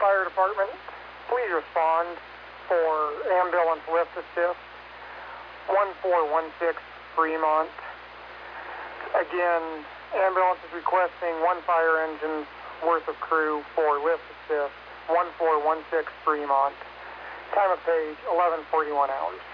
Fire Department, please respond for ambulance lift assist, 1416 Fremont. Again, ambulance is requesting 1 fire engine's worth of crew for lift assist, 1416 Fremont. Time of page, 11:41 hours.